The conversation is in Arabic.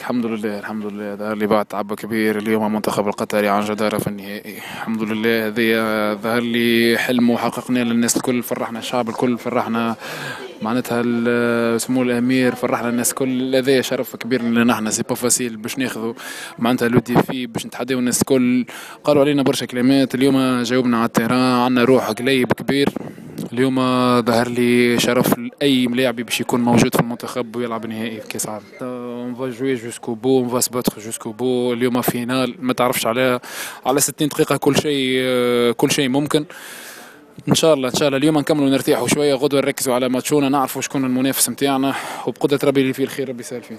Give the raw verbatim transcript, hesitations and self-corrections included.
الحمد لله الحمد لله، ظهر لي بعد تعب كبير اليوم المنتخب القطري عن جدارة في النهائي. الحمد لله، هذه ظهر لي حلم وحققناه للناس الكل، فرحنا الشعب الكل، فرحنا معناتها ال- سمو الامير، فرحنا الناس الكل. هذا شرف كبير لنا احنا، سي با فاسيل باش ناخذوا معناتها لو ديفي باش نتحداو الناس الكل. قالوا علينا برشا كلمات، اليوم جاوبنا على التيران، عندنا روح قليب كبير. اليوم ظهر لي شرف لأي ملاعبي باش يكون موجود في المنتخب ويلعب نهائي في كأس العالم. اون فا جوي جوسكو بو، اون فا سباتر جوسكو بو. اليوم فينال ما تعرفش على على ستين دقيقة، كل شيء كل شيء ممكن. ان شاء الله ان شاء الله اليوم نكملوا نرتاحوا شوية، غدوة نركزوا على ماتشونا، نعرفوا شكون المنافس نتاعنا، وبقدرة ربي اللي فيه الخير ربي يسهل فيه.